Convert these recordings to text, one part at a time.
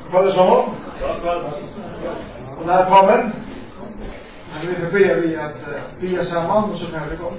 Kvar så. Och när kommer vi förber vi att be samman och så kan vi gå.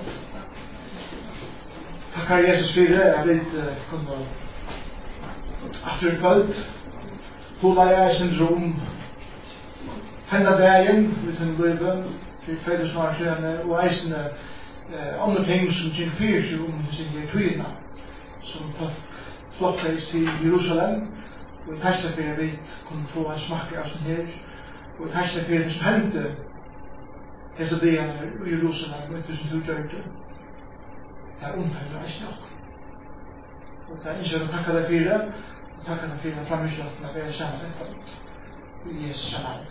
Tackar Jesus för det. Jag vill kunna afterkvöld hålla jag syndrom hända vägen med sin liv för födelsedagen och eisen andra ting som kring fyrs sin tydna som flockades till Jerusalem och i testa för vi kunde få en smaka av sån här och i testa för det som hände dessa dagar i Jerusalem och tusen tugjörde det är omfällt eisen och det är inte att tacka dig för det och tacka dig för det framgångskraften att vi är samman i Jesu namn.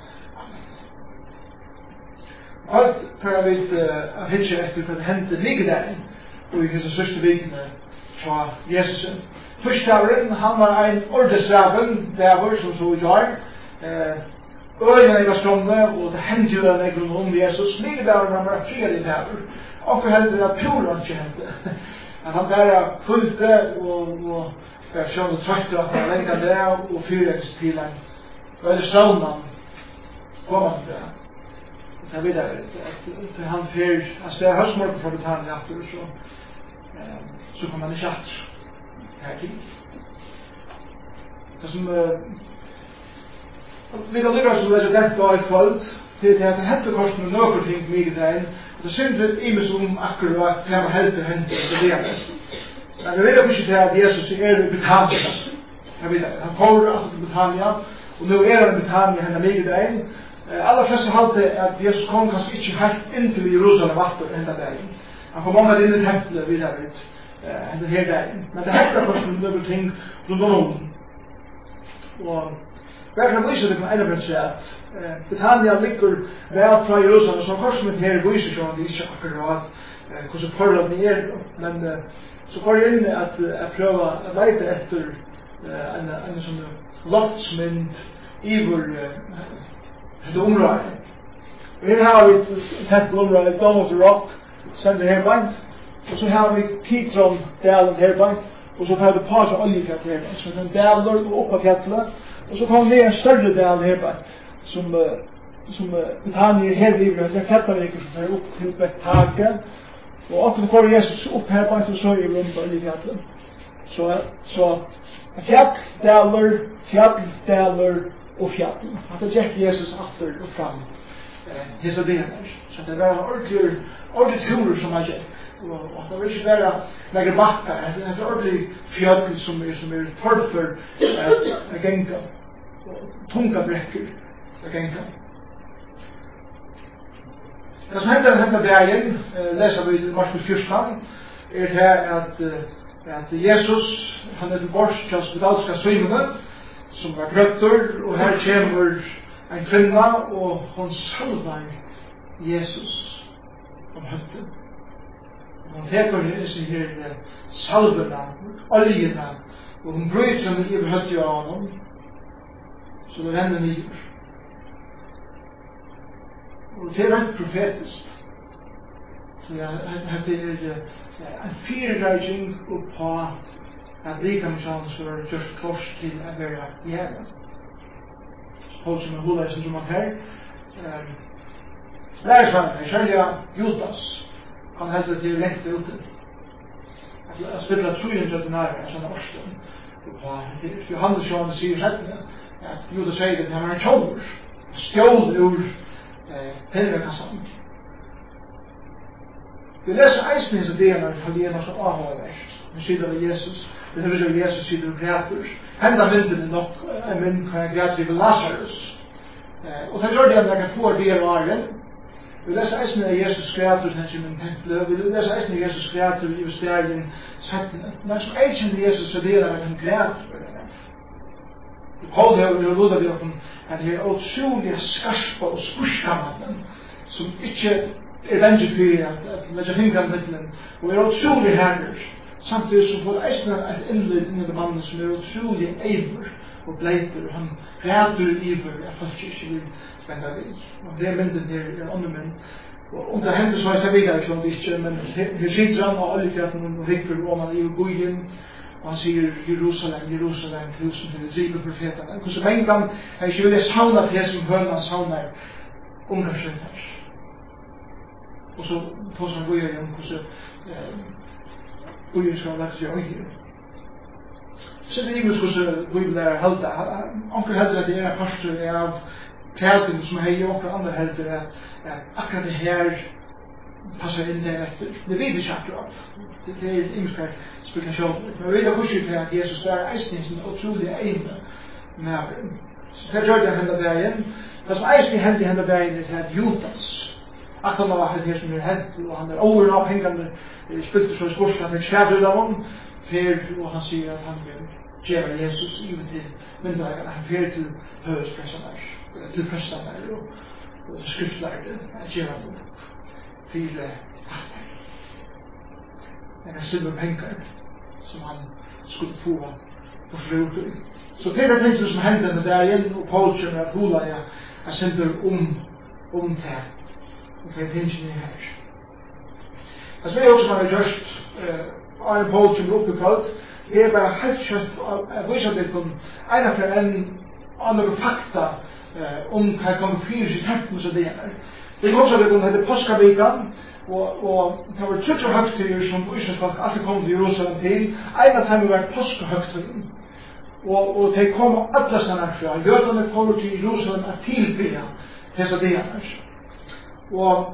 Allt för vi att hitcha efter vad hände ligger där och vi kan så sista vikna fra Jesus. Första åren han var en ordesraven där som så jag öarna var strömda och det hände ju en ekonom Jesus ligger där när man var fred där och hur hände det pura inte att han där fullte och jag såg det trötta att han längade där och fyrades till en väldigt strömman kommande jag vet att han för att det är höstmorgon för Betania efter så kommer man i chatt här till. Det som vi kan lyckas att läsa detta i kväll till att det hette kosten med några ting med det det syns det imus akkurat kan man helt hända det där. Men jag vet inte att Jesus är i Betania. Jag vet att han kommer alltså till Betania och nu är han i Betania hända med det alla flesta hade att Jesus kom kanske inte helt in till Jerusalem efter ända där. Han kom många in i templet vid där ut. Det här där. Men det här var först några ting runt om. Och verkligen visar det på en av att Betania ligger väl från Jerusalem så kanske med här visar så det inte akkurat hur så förlåt ni är men så får jag in att pröva att leta efter en sån loftsmynd ivor det området. Och här har vi ett tempelområde, Dome of the Rock, sänder herbeint. Och så har vi Kidron dalen herbeint. Och så har vi Paja oljefjäll herbeint. Så den dalar och upp fjället. Och så kommer det en större dal herbeint. Som Betania här vid det fjällveker som tar upp till Bettage. Och också får Jesus upp herbeint och så är det runt oljefjället. Så fjäll dalar och fjällen. Att det gick Jesus efter och fram dessa delar. Så det var ordentligt turer som han gick. Och det var inte bara några backar. Det var ordentligt fjäll som är torrt för att gänga. Tunga bräckor att gänga. Det som hände vägen, läser vi i Markus 14, är det här att Jesus, han är till bors till spedalska synen, som var gröttor och här kommer en kvinna och hon salvar Jesus om höften. Hon teker sig här salverna, oljorna och hon bryter dem i höften av honom så det vänder ner. Och det är rätt profetiskt. Så det är en fyrräkning på att lika med sånt så är det just klart till att vara jävla. Håll som en hula som man här. Lärsvann, jag kände Judas. Han hade det direkt ute. Att spela 300 denarer, en sån årston. Johannes Johannes säger sättningen att Judas säger att han var en tjolver. Stjål ur pengarkassan. Vi läser eisen så det är så avhållvärt. Vi sidor av Jesus. Det är så Jesus sidor och gräter. Hända mynden är nog en mynd kan jag gräter vid Lazarus. Och sen gör det att jag kan få det av arren. Vi läser eisen av Jesus gräter i min tempel. Vi läser eisen av Jesus gräter i stärgen sättningen. Men som eisen av Jesus så det är att han gräter på det. Paul har ludat vid att det är otroliga skarpa och spurskammen som inte är vänligt för att lägga fingrar mittlen och är otrolig härder. Samtidigt så får eisen ett inled in i den mannen som är otrolig eivor och blejter och han gräter iver att folk inte vill vända vid. Och det är mynden här en annan mynd. Och om det händer så är det vidare klart inte, men här sitter han och oljefjätten och hickar om han i bojen og han sier Jerusalem, Jerusalem, tusen til drive profeterne. Hvordan mange gang har ikke vilja savna til som høna savnar ungarsøyner. Og så tås han går igjen hvordan bøyer skal ha lagt seg øyne. Så det er ikke hvordan Bibelen er heldet. Onker helder at det er en pastor av kreativ som hei, og andre helder at akkurat det her passar inn der etter. Det vet ikke akkurat. Det er imskar spekulasjoner. Men vi vet også til at Jesus er eisning som utrolig egne med. Så det gjør det henne dagen. Det som eisning hende henne dagen er at Judas, at han var det som er hent, og han er overavhengende, spilte så i spørsmål, han fikk skjævret av ham, og han sier at han vil gjøre Jesus i til myndighetene, han fer til høyespressene, til prestene og skriftlærde, at gjøre ham til en silverpenger som han skulle få på slutet. Så det er det som hendte med der igjen, og Paul kommer at hula jeg sender om det, og det er tingene her. Det som jeg også har gjort, Arne Paul kommer opp i kvalt, det er bare helt kjøtt av visadekon, ena for en fakta om hva jeg kan fyre seg tempel som det er. Det kom så det heter Påskavikan, og det var 30 høgtider som Israelsfolk alltid kom til Jerusalem til. En av dem var påskahøgtiden. Og de kom alle sånne fra. Jødene kom til Jerusalem at tilbya disse delene. Og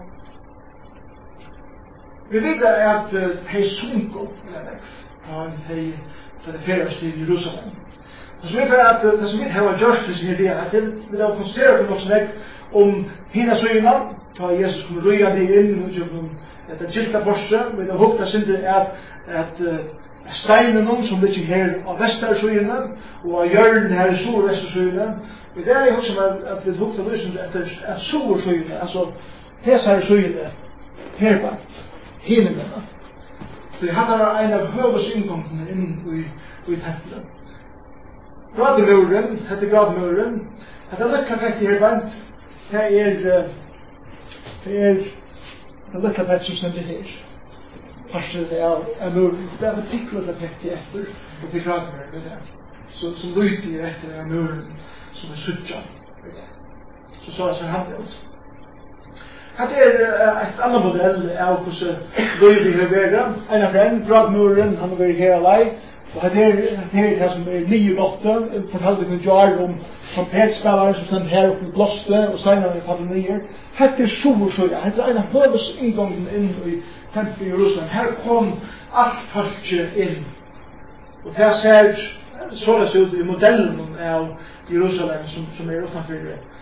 vi vet at de sunko, da de ferdes til Jerusalem. Så vi vet at det som vi har gjort til sin idé, at vi har konstateret på noe som om hina søgna, da Jesus kom røyande inn og det gilta borset, vi har hukta sinne at steinen som ligger her av vestarsøgna, og av hjørnen her i sur-vestarsøgna, det er jo som at vi hukta løsende etter at sur-søgna, altså hesa søgna, herbart, hinemena. Så det hadde en av høves inngångene inn i templet. Grademuren, hette grademuren, hette løkkafekti herbart, det er det lilla bett som sender her. Parster det er muren. Det er tiklet det pekti etter, og det grader med det. Som lyder etter er muren som er sutja. Så jeg han det ut. Det er et annet modell av hvordan lyder vi har vært. En av en gradmuren, han har vært her alai. Og det er det som er 9-8, fortalte min jar om trompetspillere som stod her oppe i blåste, og senere fallet nyer. Hette er Soversøya, hette er en av høves inngången inn i tempelet i Jerusalem. Her kom alt folket inn. Og det ser således ut i modellen av Jerusalem som er utenfor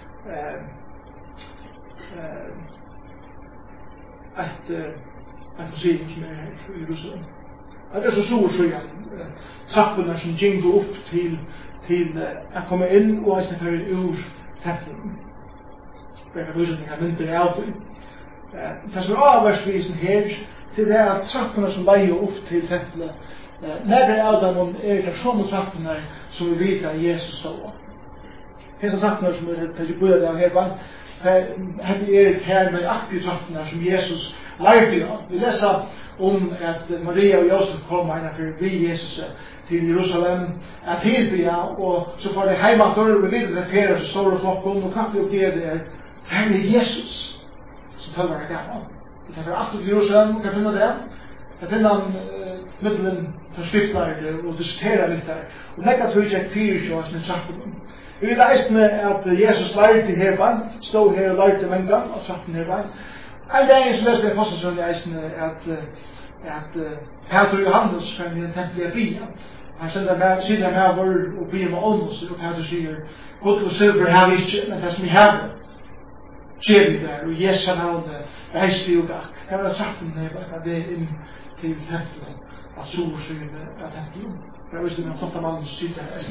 et museum som er her i Jerusalem. Det er så Soversøya, trappene som gjengår opp til å komme inn og eisne føre ur tempelen. Bare løsninger mynter av det. Det som er avversvisen her, til det er trappene som leier opp til tempelet. Nærmere av dem er det sånne trappene som vi vet at Jesus stod. Disse trappene som er til å bøye av her, det er her med aktive trappene som Jesus lærte av. Vi leser om at Maria og Josef kom innenfor vi Jesus til Jerusalem at tilbya, og så får de heimater og videre det fere så store flokken, og kan vi oppgive det er Jesus som følger det gammel. Vi tenker alltid til Jerusalem, kan finne det. Jeg finner middelen for skriftlærde og diskutere litt der. Og nekka tog jeg 24 med trappen. Vi vet eisne at Jesus lærte her beint, stod her og lærte mengan av trappen her beint. En dag så leste jeg Apostelsen i eisne at Peter og Johannes kan i en tempel i bia. Han sitter med vår og bia med ålmos, og Peter sier, godt og silver har vi ikke, men det som vi har skjer vi der, og Jesus har navnet reiste jo gakk. Det var trappen her, det er inn til tempelen, at Soversøyene av tempelen. For jeg visste om sånt av mannen som sitter her.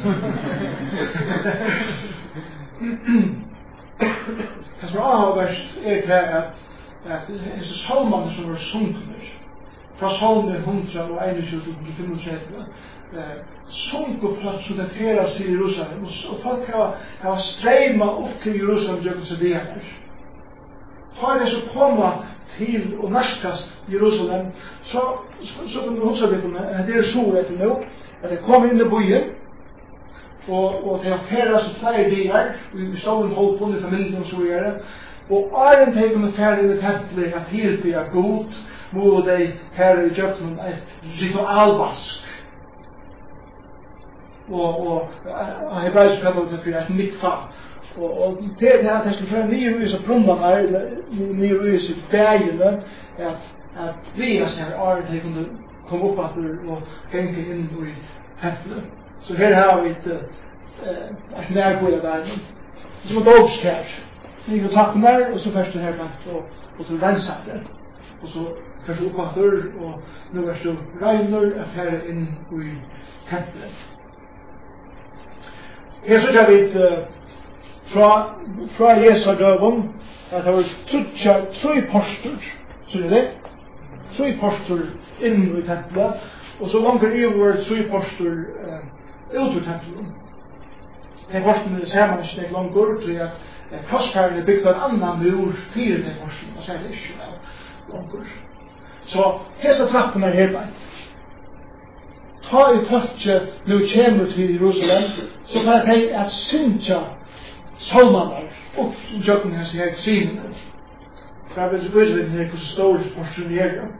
Det som er avverst er til at disse salmene som var sunkner, fra salmen 121-135, sunker folk som det feres til Jerusalem, og folk har streimet opp til Jerusalem gjør seg det her. Har det som kommer til å nærskast Jerusalem, så kan du huske det, det er så etter nå, at det kom inn i byen, og det har færet så flere dier, vi stod en hålpån i familien og så videre, og Arjen teg om færet inn i templer at tilbyr god, må de færet i djøkken et ritualvask. Og hebraisk kallar det for et mikva. Og det at jeg skulle føre nye rys av brunnene, nye rys i bægene, at vi ser Arjen teg om kom upp att och gänga in i templet. Så här har vi ett närgående där. Som en dopskär. Ni kan ta med och så först det här och så rensa det. Och så först upp att och nu är det regnar affärer in i templet. Här så jag vet från Jesu döden att det var tre poster. Så det tre poster inn i templet, og så langt over tre poster ut i templet. De postene ser man ikke ikke langt til at korsfæren er bygd av en annen mur fire de postene, og så er det ikke langt. Så hese trappen her beint. Ta i tøtje nu kommer til Jerusalem, så kan jeg at synja salmaner opp i jøkken hese her sinene. For jeg vil så vise litt her hvordan store posten er det.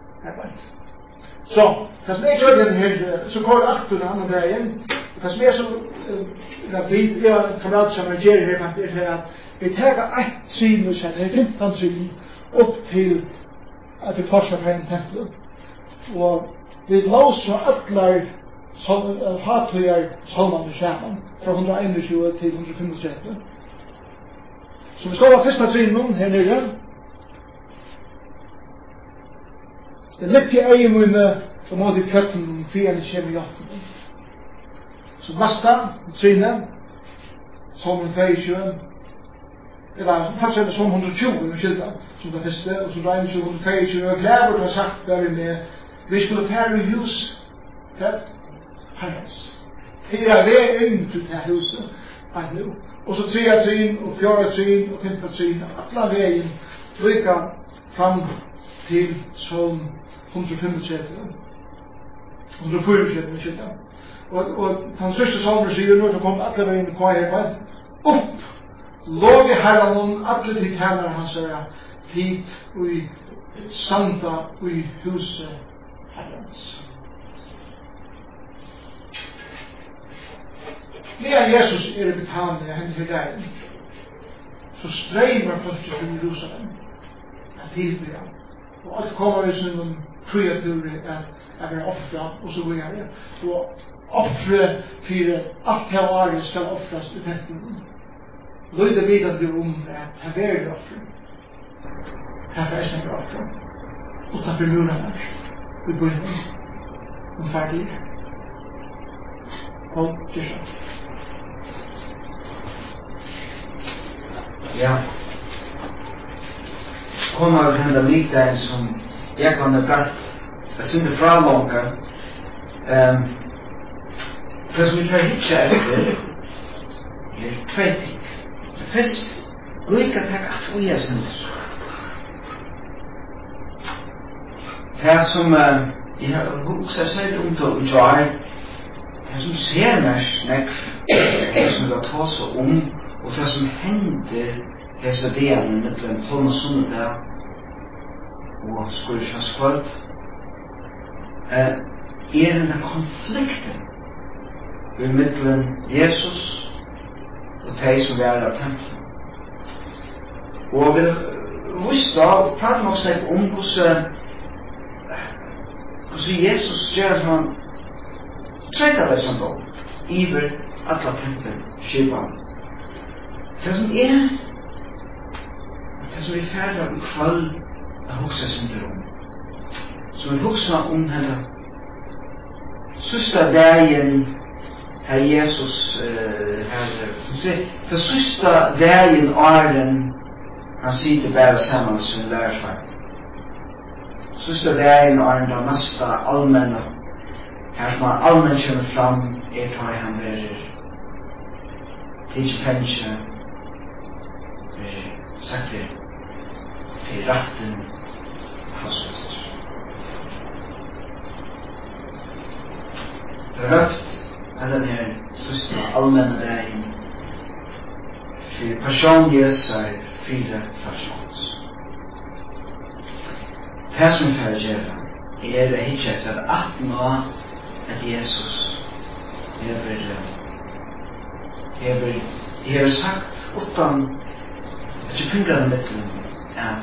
Så, det som jeg gjør den her, så går det aktor den andre veien. Det som er så, jeg har en kamerat som jeg gjør her, er at vi tar ett syn, det er 15 syn, opp til at vi korser fra en tempel. Og vi låser atler hatøyer salmene sammen, fra 121 til 135. Så vi skal ha første synen her nere. Det litt i øyemune og måte i føtten fjerne kommer i åttene. Så nasta, trinne, som 22, eller faktisk er det som 120 med skilta, som det første, og så dreier det 122, og Klæbert har sagt der med, vi skulle fære i hus, Herrens. Det er det inn til det huset, og så 3 trin, og 4 trin, og 5 trin, alle veien, lykka fram til som 135, 134 med skilta. Og han sørste salmer sier nå, så kom alle veien kvar her, opp, lov i herren, alle til tjener han sier, tid og i sanda og i huset herrens. Medan Jesus er i Betania, henne til deg, så streimer folk til Jerusalem, at tilbyr han. Og alt kommer vi som en kreaturer at være offra, og så videre. Og offre for alt her året skal offras i tempelen. Løyde vidande at her er det offre. Her er det offre. Utanfor murarna, i bøyden, ferdig. Og kyrkja. Ja. Kommer til henne likdagen som jeg kan ha bratt jeg synes fra långa det som vi får hitja etter er 2 ting. Først, lykka takk at vi er synes. Det som jeg har hukset seg om til å gjøre det som ser mest det som det tar seg om og det som hender hese delen mellom hånd og sundet og skurkjønskvart er denne konflikten mellom Jesus og de som er av tempelen. Og vi visste da, prater nok seg om hvordan Jesus gjør som han tretter det som da iver alle tempelskipan. Det som det som vi færder i kvall er hoksa synder om. Så vi hoksa om henne sista dagen her Jesus det sista dagen åren han sitter bare sammen med sin lærersvær. Sista dagen åren da næsta allmänna her som han allmenn kommer fram tar han verer tidsi fennsje sagt det til ratten krossfester. røpt av den her siste allmenne dagen for personlige seg 4 personer. Det som jeg får gjøre det ikke etter 18 år at Jesus har sagt utan at jeg finner det mittelen at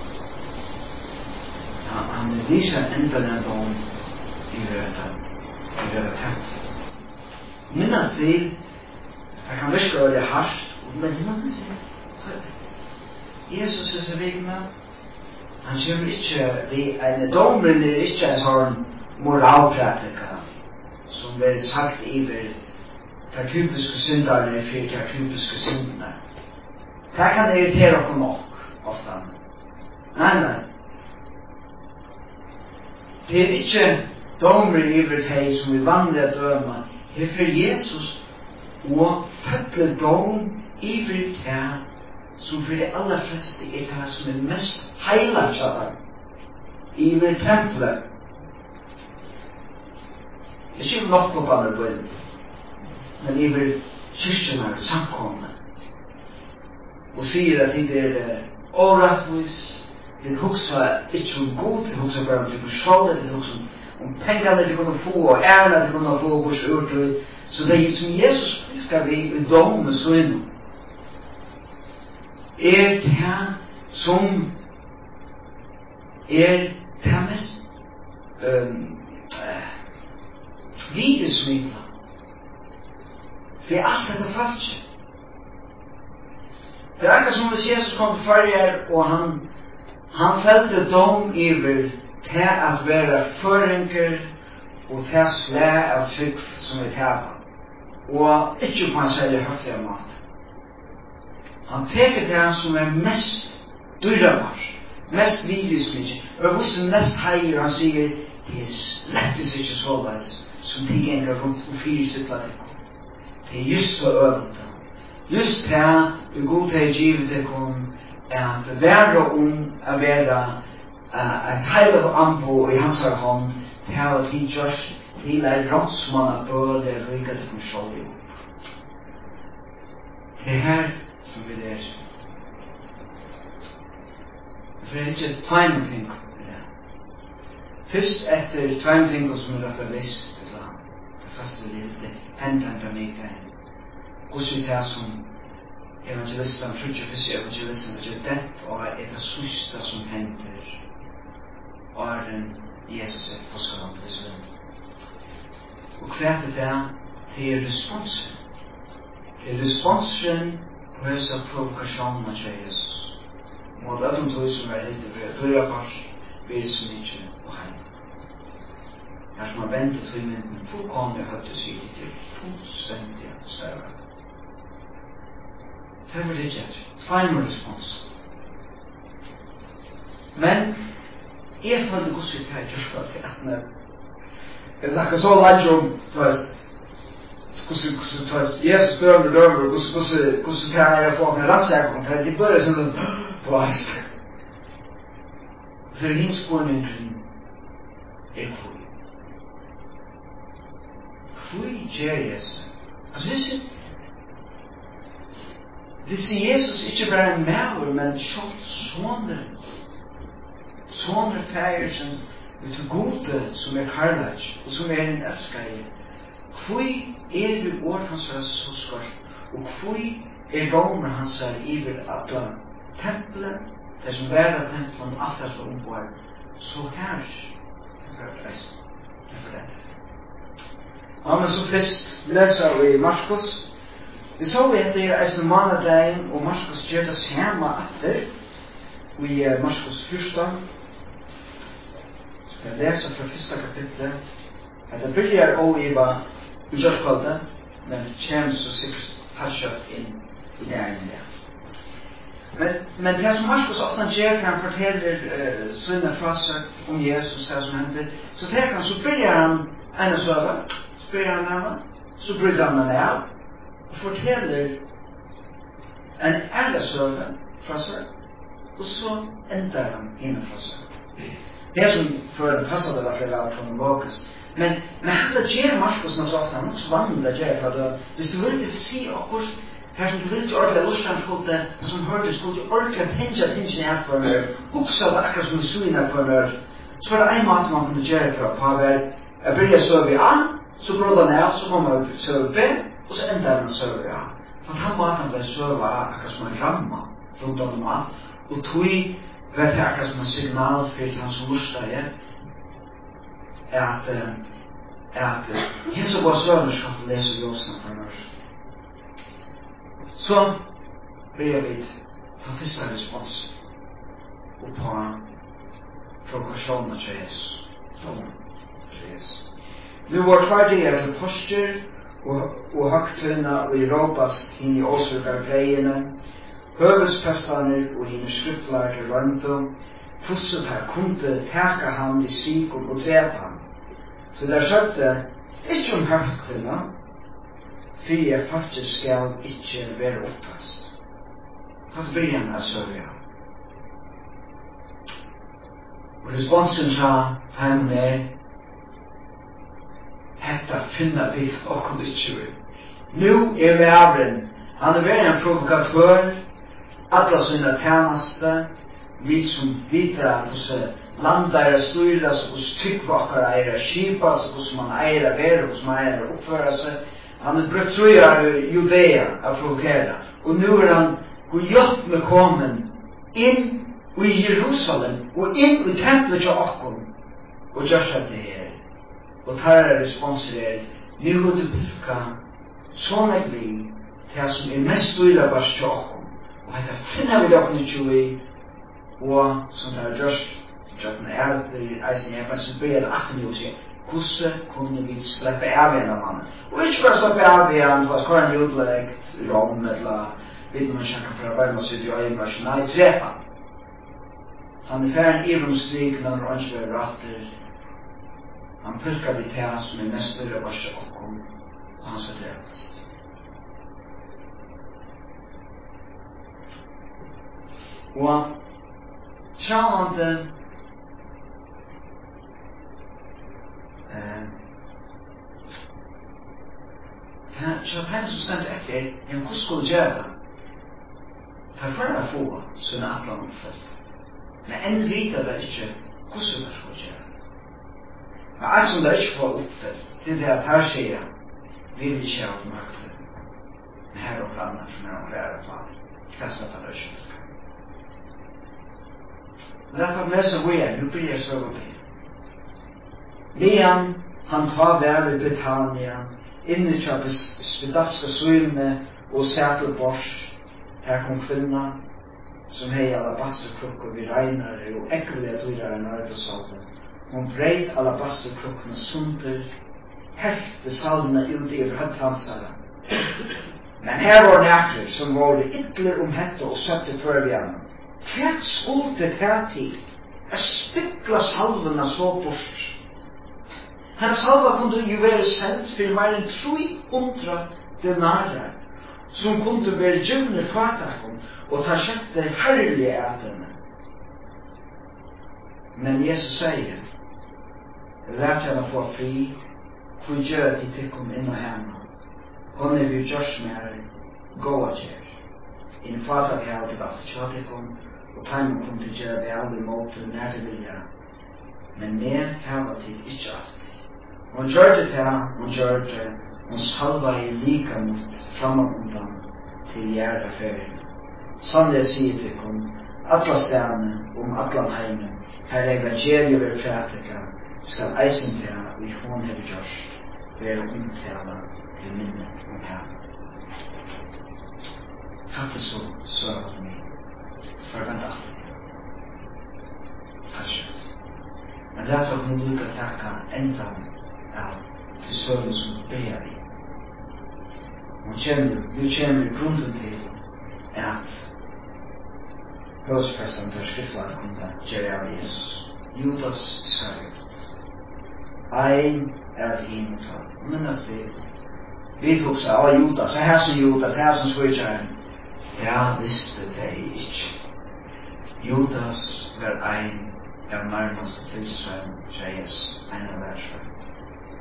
han viser enda den dom i det tatt. Minnes til jeg kan virke over det harsht men det må man si Jesus er så vigna han kommer ikke en domren er ikke en sånn moralpraktika som blir sagt iver de typiske synderne for de typiske syndene. Det kan irritere oss nok ofte. Nei. Det er ikke domren iver de som er vanlige døma. Det er for Jesus og fødler dom iver de som for de aller fleste er det som er mest heilagsjade iver tempelet. Ikke nattklubbaner på en, men iver kyrkjene, samkomne. Og sier at det er overrattvis, det hugsa ikke om god, det hugsa bare om til personer, det hugsa om pengene de kunne få, og ærene de kunne få, og urtøy. Så det er som Jesus skal vi i dom så inn. Er det som er det mest videsmidler. For alt dette falsk. Det er akkurat som hvis Jesus kom til farger, og han felte dom iver til at være føringer og til slag av trygg som er tæva. Og ikke på en særlig høflig måte. Han teker til han som er mest dyrebar, mest videsmidler. Og hvordan mest heier han sier, det er slettes ikke såleis som de enker rundt og fyrer sitt la dekkom. Det er just så øvelt. Just her, det god til givet dekkom, er at være å være et heilig ambo i hans hånd, til å tidgjørs til en rådsmann av bøde rygga til kontroll i opp. Det er her som vi er. Det er ikke et time-ting. Først etter time-ting som er rett og vist, det første livet, det henvender meg til. Også det som evangelisten, trudje evangelisten, det er det og er det sørste som hender og Jesus er på skalan på Israel. Og hva er det? Det er responsen. Det er responsen på disse provokasjonene til Jesus. Og det er de to som er litt bryr først, blir så mye og heim. Her som har ventet til mynden, fullkomlig høyt å si det er fullstendig større. Det var det ikke. Final response. Men jeg følte også til at jeg spørte til at når jeg snakker så langt om hvordan Jesus dømer, hvordan kan jeg få en rettssaker om det, de bør sånn så er det hendes spørningen er hvor. Hvor gjør Jesus? Altså hvis Jesus ikke bare er med, men selv sånne fægersens til gode som er karlage og som er en elskere. Hvor er det ord hans er så skarp? Og hvor er domer hans er iver at tempelet, det som bærer tempelen, alt det som omgår, så her er det. Ja, men så først leser vi Marskos. Vi så at det er en mannedagen, og Marskos gjør det samme etter. Vi er Marskos 14. Så jeg leser fra første kapitlet. Det begynner å iva utgjørskvalget, men kommer så sikkert harsjøft inn i det ene. Men det som Marskos ofte gjør, kan fortelle sånne fraser om Jesus, det som hendte. Så tenker han, så begynner han en søve, så begynner han henne, så bryter han henne av, og forteller en ærlig fra seg, og så ender han inne fra seg. Det som for en passet det var kronologisk, Men det gjør Markus nok så ofte, han er nok så vanlig det gjør, for hvis du vil si akkurat, her som du vil ikke ordentlig lustan skulle, det som hørte skulle ordentlig tenke tingene her for meg, huksa det akkurat som suina for meg, så var det en måte man kunne gjøre for på jeg begynner søve i A, så går det ned, så kommer jeg søve B, og så ender den søve i A. For den måten ble søve A akkurat som en ramma rundt om alt, og tog vet jeg akkurat som en signal for han som lustar at hins og vår søvner skal lese ljósene for meg. Så blir vi ta første respons på provokasjonen til Jesus. Nu var tverdiga til poster og høgtøyna og i råpast inn i åsverkar greiene, høvesprestaner og hinn skriftlager røndum, fusset her kunde teka han i svikum og drepa han. Så der skjøtte, ikkje høgtøyna, fordi jeg faktisk skal ikke være oppast. Hva blir han av sørja? Og responsen sa, han hetta finna vi okkur ikke. Nu vi avren, han vært en provokatør, alla sina tjeneste, vi som vita hvordan landar styras, hvordan tryggvakkar eier skipas, hvordan man eier være, hvordan man eier oppføre seg. Han brukt trøyar Judea av provokera, og nu han god med kommen inn i Jerusalem, og inn i templet til okkur, og gjørst at det her. Og tar responser nu har du bifka sånn vi til som mest styrra bare til okkur, og hetta finner vi okkur ikke i, og som det har gjørst, det eisen jeg bare som bryr det 18 år siden, hvordan kunne vi slippe av en av mannen? Og ikke bare slippe av en, det var skåren jutlegt, rom, eller vet man kjenker for å bare sitte i øyen vers, nei, trepa. Han ferdig i romstrik, når han ønsker ratter, han pyrkar de til som mest større vers til okkom, og han skal drepas. Og travande så han som stendt etter, hvordan skulle gjøre det? For å få sånne atlan oppfølt. Men enn vita det ikke hvordan det skulle gjøre. Men alt som det ikke får oppfølt, til det at her sier vi vil ikke ha makten. Men her og planer som er flere planer. Kastet på det ikke. Men det er for meg som vi er, nå blir jeg så oppe. Liam, han tar vær i Britannia, inne til spedalska svylne og sætel bors. Her kom kvinna, som hei alabasterkrukker vi regnare og ekkelige dyrare nørdesalve. Hun breit alabasterkrukkene sunder, helte salvene ut i høtthansare. Men her var nækker som var ytler hette og søtte før vi annan. Hva skulle det her til? Jeg spikla salvene så bort. Hennes salva kunne jo være sendt for mer enn 300 denarer, som kunne være gjøvne kvartakken, og ta kjette herlige ætene. Men Jesus sier, lær henne få fri, hvor gjør de tikkum inn og henne. Hun vi gjørs med her, gåa gjør. Inn fata vi har til alt kjøtikkum, og teimen kom til gjør vi alle måte nær til vilja. Men mer hava tid ikke alt. Hon gjør det til, hon salva i lika mot framamundan til gjæra ferien. Sannlig sier til kom, alla stedene allan heimen, her evangeliet vil prætika, skal eisen til vi hon hever gjørst, være omtala til minne her. Hatt så søvat mig, forvent alt. Kanskje. Men det er hun lukka takka endan til søvn som ber i. Nu kommer grunden til at høyspressen til skriftland kunne gjøre av Jesus. Judas skrift. Ein det himmeltall. Minnes det. Vi tok seg, Judas, her som svøytjeren. Ja, visste det ikke. Judas var ein av nærmeste tilsvøren til Jesus, en av versvøren.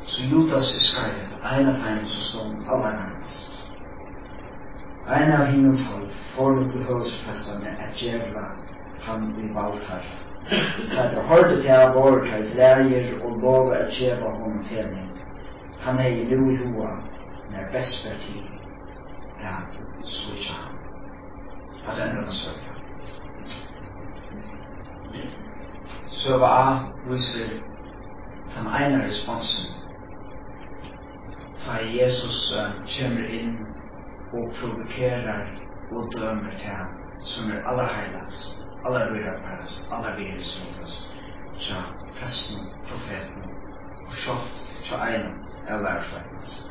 så Judas Iskariot, en av dem som stod allernærmest. En av hinnum 12 forut til høvelsfestene at djevla han i valgtar. Det hørte til av vårtar til lærger og lov at djevla honom telning. Han i nu i hoa når best for tid at switcha ham. Altså enda søkja. Så var viser den ene responsen da Jesus kommer inn og provokerer og dømer til ham som allerheilast, allerøyreparast, allervirusrotast tja presten, profeten og kjøft tja ene av lærfeilast.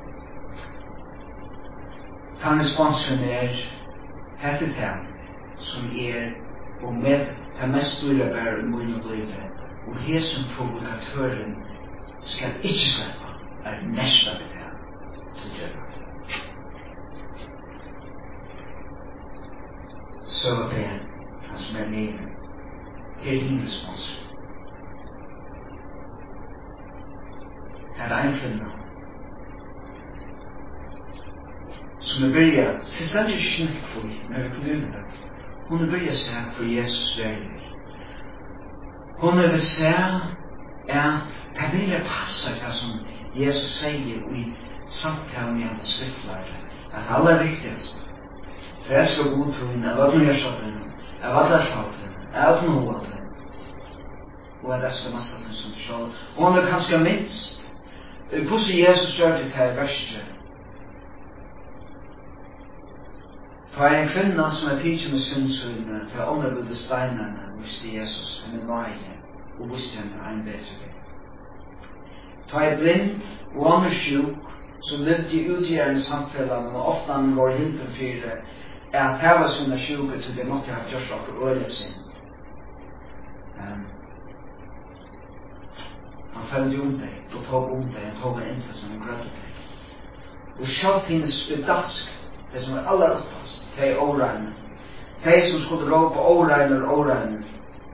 Den responsen hette til som og med det mest dyrebære i munn og blide og hesen provokatøren skal ikke slippe næsta betal til djøren. Så det han som med til din respons. Her en kvinne som börjar så det snäck för när vi kunde det. Hon börjar säga för Jesus vägen. Hon vill säga att det vill passa det som Jesus säger i samtal med hans skriftlärare. Att alla viktigast för jag ska gå till av att jag satt den, av att jag satt den, av att nå den. Och det ska massa den som själv. Hon är kanske minst hur Jesus gör det här värsta. Ta en kvinna som tidsen med syndsynene til underbudde steinene visste Jesus henne nøye og visste henne en bedre vei. Ta en blind og undersjuk som levde ut i en samfunn og ofte han var hilden for at her var sånne sjuke til det måtte ha gjort noe øye sin. Han følte om det og tog om det og tog en inntil som en grønne det. Og selv hennes spedalsk det som aller oftast de åregne. De som skulle råpe åregne.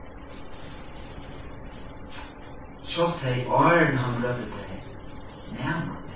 Så de åren han rødde det nærmere.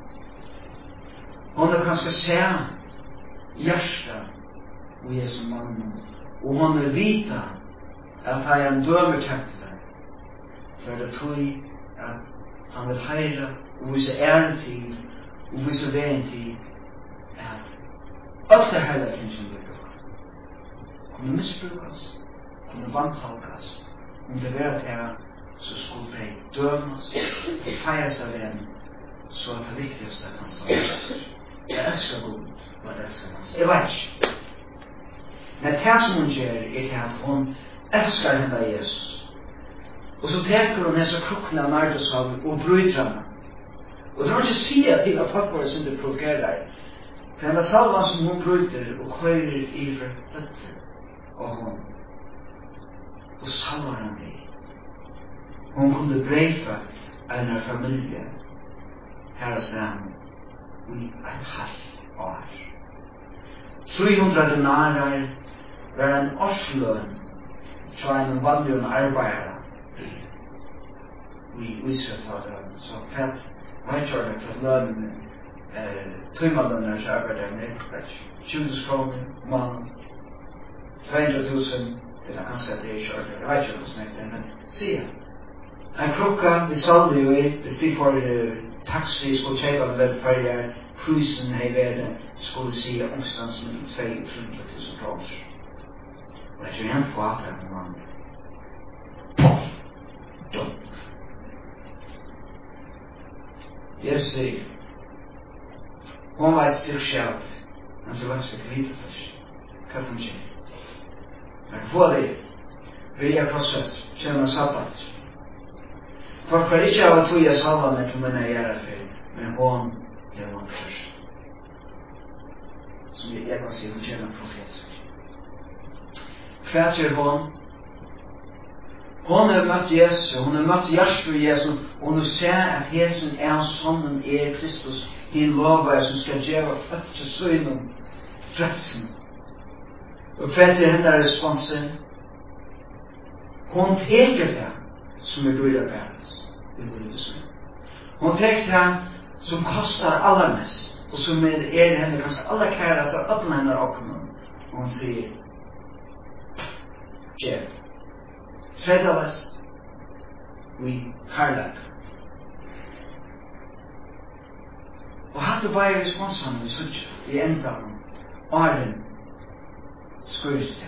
Hon kanskje se hjertet og Jesu mann. Og hon vita at han dømer kjektere. For det tog at han vil heire og vise æren tid og vise veien tid at alt det hele ting som det gjør. Kunne misbrukas, kunne vannhalkas. Om det var det så skulle de dømes og feires av dem så at det viktigste er hans samt. Jeg elsker Gud, og jeg elsker hans. Jeg vet ikke. Men det som hun gjør til at hun elsker henne av Jesus. Og så teker hun henne så krukkene av nardushav og bryter henne. Og det har ikke sier til at folk var som det provokerer deg. Så henne salva som hun bryter og køyrer i for høtter og hun. Og salvar han det. Hun kunne breifat en familie her sammen i et halvt år. 300 denarer var en årsløn til en vanlig arbeidere i Israel. Så fett vet jeg at lønnen tøymalene som arbeider med 20 kroner måneden 200.000 eller kanskje det er kjørt. Jeg vet ikke hvordan det er, men sier en krukka, vi salde jo i, hvis de får taxfree skulle kjøpe det vel før prisen her i verden skulle si omstans mellom 200.000 kroner. Og det er jo en kvart her på mann. Dum. Jeg sier, hun vet seg selv, men så vet seg vite seg. Hva for en kjøy? Jeg kan få det. Vi er krossfest, kjenner sabbat. For ikke av at vi er salva med til mine gjerrefyr, men hun er hun først. Som jeg kan si, hun kjenner profet. Hva gjør hun? Hon har møtt Jesus, hon har møtt hjertet for Jesus, og hun ser at Jesus er sonnen er Kristus, hin lover som skal gjøre født til søgnen, frelsen. Og hva er henne responsen? Hon teker det som er dyrer bæres. Hon tar det som kostar allra mest och som är henne kanske alla kära så öppnar henne ögonen. Hon säger Jeff, tredalest vi karlak. Och hade bara responsen med such i ändan Arden skurste.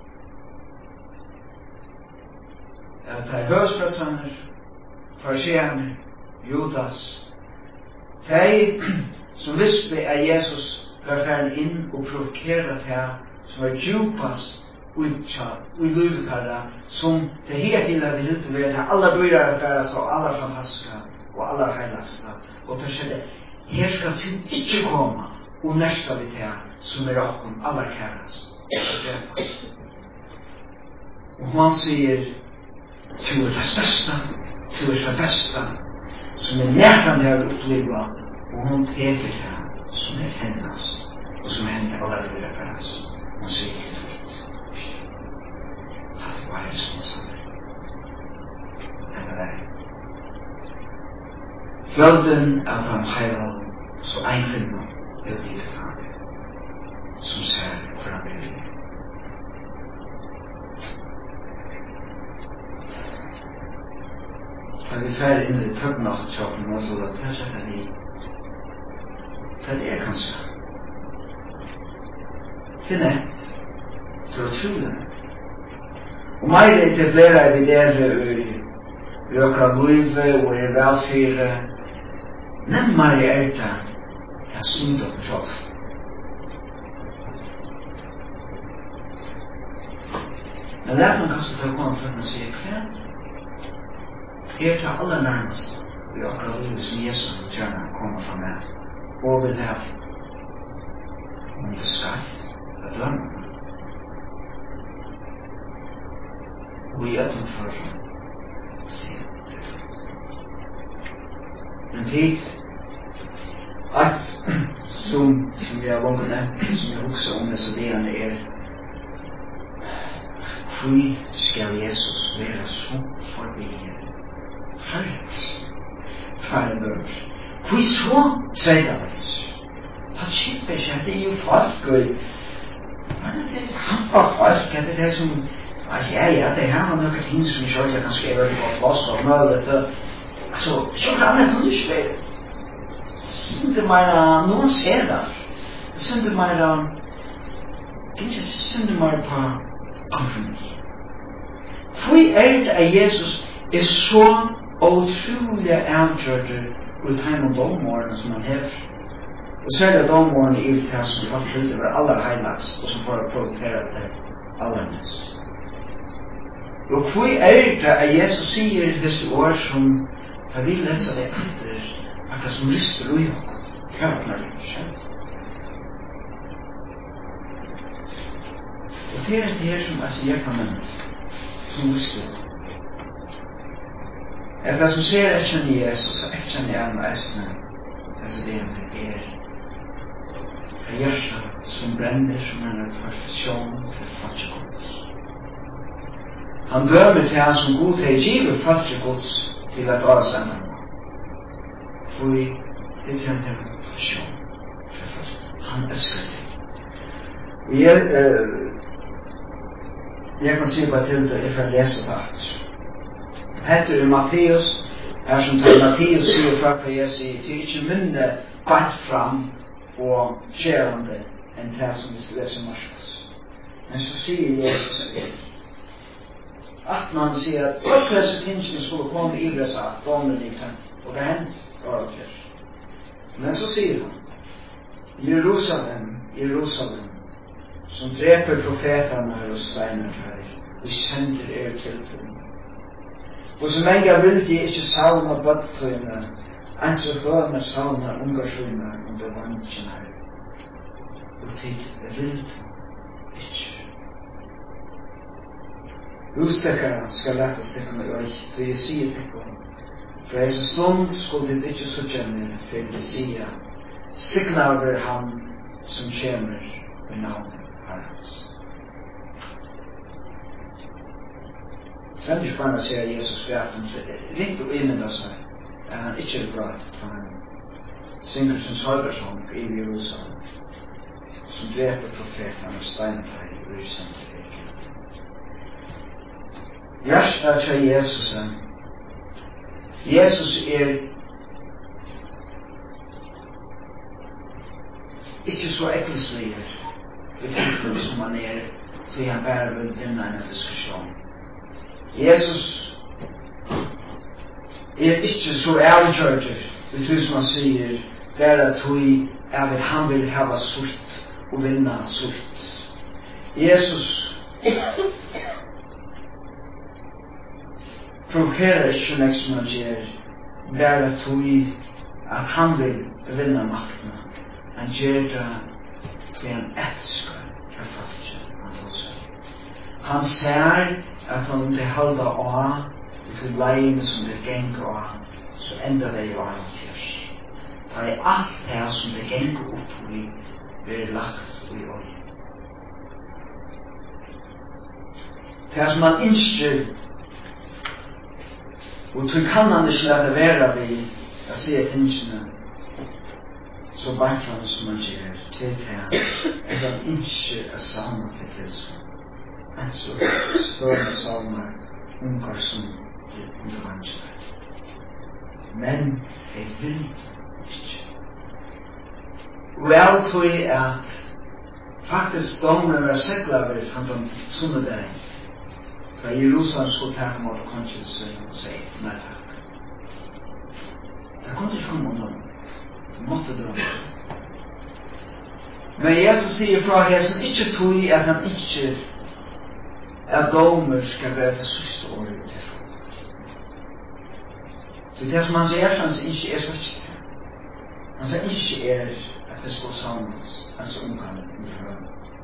Jag tar hörspressaner, farsianer, Judas. De som visste att Jesus var färd in och provokerat här som var djupast i livet här som det hela tiden vill inte vara alla börjar affäras och alla fantastiska och alla heiligsta och då skedde här ska du inte komma och nästa vid det som är rakom alla käras och hon säger du är det största du är det bästa som är närkande här uppleva och hon teker det som är hennes och som är henne alla börjar affäras hon säger att vad är som sagt det är Följden av de heilig så einfinna utgifter som ser fram i När vi färd in i tögnachtchocken och så att det är vi det är kanske till ett tror och mig är det flera vi där ökar liv och är välfyr närmare är det jag synd och tjock men lät man kanske ta komma för att säga kväll är det allra närmast vi ökar liv som Jesus och gärna kommer från mig och vill ha om det skatt att döma och i öppen för se men tid att som jag var med som jag också om dessa delarna hur ska Jesus vara så förbigen herrens farbror hur så tredalets han kippar sig att det är ju folk men det är hampa folk att det är som alltså ja det här var några ting som jag kan skriva det på plats och möjligt alltså så kan det inte ske inte mer någon ser det inte mer inte mer på konfirmation för det att Jesus är så otroliga avgörande ut hem och dommåren som man har och så är det dommåren i det som faktiskt inte var alla heilags och som får att provokera det allra mest och för det att Jesus säger dessa ord som jag vill läsa det efter akkurat som lyster och jag kärknar själv och det är det här som alltså jag kan som lyster efter som ser jag känner Jesus och jag känner jag med äsna alltså det är hjärta som bränner som en perfektion för fattiggods han dömer till han som god är givet fattiggods till att vara samman för det känner en perfektion han älskar dig och jag kan se bara till det ifall jag läser det Här är Matteus, här som tar Matteus säger för att jag säger till inte mindre bort fram och kärande än det som vi läser Markus. Men så säger Jesus att man ser att dessa ting skulle komma i dessa barnligheten och det har hänt överför. Men så säger han Jerusalem som dräper profeterna och stenar här och sänder er till dem. Og så mange vil de ikke savne bøttene, enn så høner savne ungersøyne under vantjene her. Og tid vil de ikke. Utstekkere skal lette stekke med øy, til jeg sier til dem. For jeg så stund skulle de ikke så kjenne, for de sier, signa over ham som kommer ved navnet Herrens. Sen är det bara att säga Jesus för att han ringt och innan sig at han ikke er bra til han synger sin sørgersong i Jerusalem som dreper profeten og steinfei i Rysendt. Hjertet til Jesus Jesus ikke så ekkelslig i tilfellet som han til han bare vil vinne en diskusjon. Jesus ikke så ærliggjørter i til som han sier bare at han vil hava sult og vinne sult. Jesus provokerer ikke nek som han gjør bare at han vil vinne makten. Han gjør det til han elsker for folk han tar seg. Han ser at han det holder av til leien som det ganger av så ender det jo av fjers. Det alt det som det ganger opp i blir lagt i øye. Det som han innskjer og du kan han ikke lade være ved å si tingene så bakfram som man gjør til det at han ikke er sammen til tilsvar. En så større salmer unger som undervannsler. Men jeg vil ikke. Og jeg tror at faktisk dommer var seglaver han sunnedagen fra Jerusalem skulle ta mot kongens og si nei takk. Det kom ikke komme om det måtte drømmes. Men Jesus sier fra hesten ikke tog at han ikke at domer skal være det siste året til folk. Så det som han sier han ikke så ikke han sier ikke at det skal samles altså omgang i høren.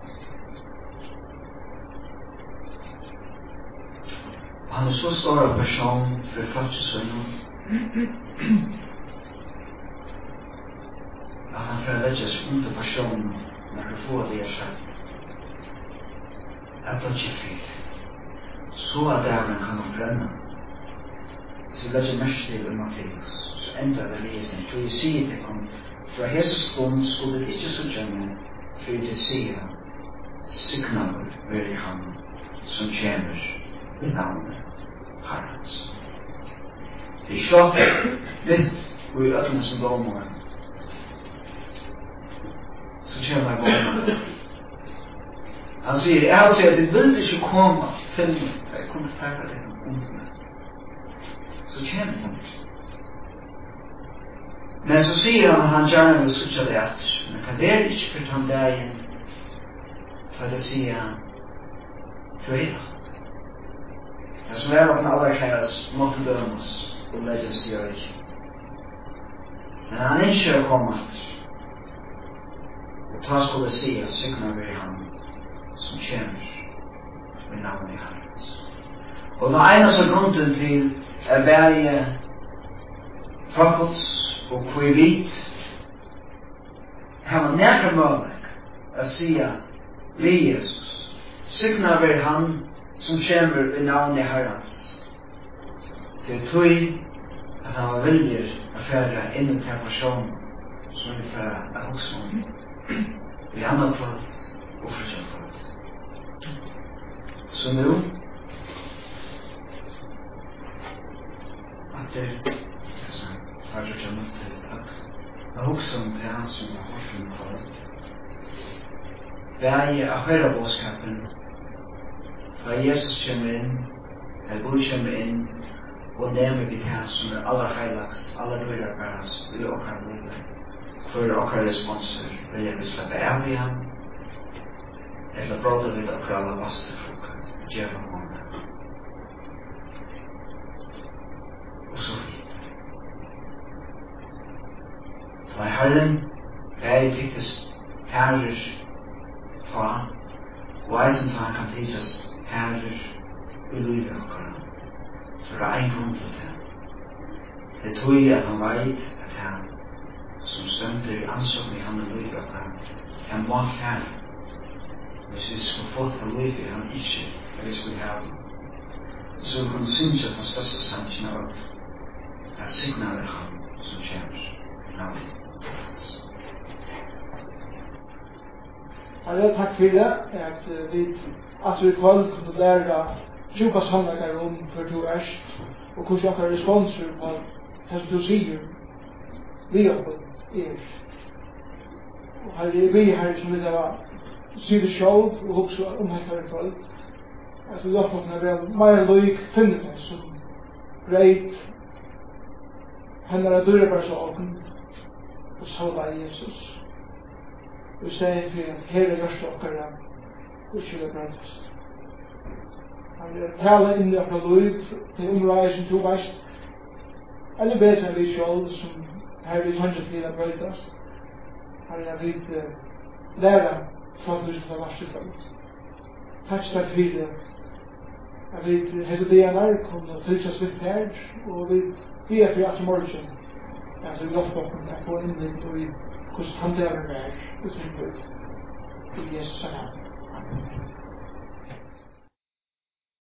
Han så stor person for folkesøgnen at han får legges under personen når du får det sagt at det ikke fyrt så at dæven kan han brenne så legger mest til Matteus så enda det lesen så jeg sier til ham fra Jesus stund skulle det ikke så gjerne for det sier signaler ved han som kommer i navnet Herrens. Det slår litt og i øtlen som dommer så kommer jeg bare han sier jeg har sagt at det vil ikke komme til meg for jeg kunne takke det om meg så kommer han men så sier han at han gjerne vil sutja det etter men kan det ikke for han dagen for det sier han for det som er åpne aller kæres måtte dømes og legges i øy. Men han ikke er kommet og ta skulle si at signer vi han som kommer med navnet i Herrens. Og den eneste grunden til er bare folkets og kvivit har man nærkere mulig å si vi Jesus signer vi han som kommer i navnet i Herrens. Det tog at han var villig å føre inn til en person som vi får å huske om i andre kvart og forskjell kvart. Så nå at det som har gjort jeg måtte til takk å huske om til han som har forskjell kvart. Det er å høre bådskapen da Jesus kommer inn, der Gud kommer inn, og nærmer vi til han som aller heiligst, aller dører bæres, vil åkere livet. For åkere responser vil jeg slippe av i ham, eller bråde litt åkere alabaster frukt, djeva måned. Og så vidt. Så i Herren, jeg fiktest herrer fra, og eisen til han kan tidsas herrer i livet åkere. Så det er en grunn til det. Det tror jeg at han vet at han som sender i ansøkning han er livet åkere, han må færre. Hvis vi skal få til livet han ikke, eller vi skulle ha det. Så vi kunne synes at den største sannsyn av at signar han som kjemmer navn. Ja, takk for det, at vi i kveld kunne lære djupa sannleikar om hva du erst, og hvordan akkurat responser på det som du sier vi og og her vi her som vi da sier det selv og også om her i kveld. Altså vi har fått en mer løyk finne det som breit henne dørebarsaken og salva Jesus. Vi sier for at her gjørst okkara og skylda brøndast. Han taler inn i akkurat løyk til området som du veist eller bedre enn vi selv som her vi tønner til å brøndast. Her vi læra fra at vi skal ta varst ut. Takk skal for det. Jeg vet, hese DNA kunne fylkes litt her, og vi for at i morgen, at vi lofter opp at få innlitt og hvordan han lever med her, uten bruk. I Jesus' navn. Amen.